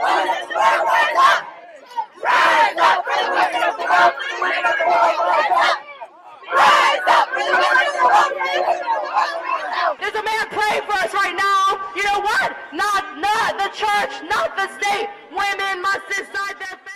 Rise up for the women of the world, for the women of the world, rise up! Rise up for the women of the world, for the women of the world, rise up! There's a man praying for us right now. You know what? Not the church, not the state. Women must decide.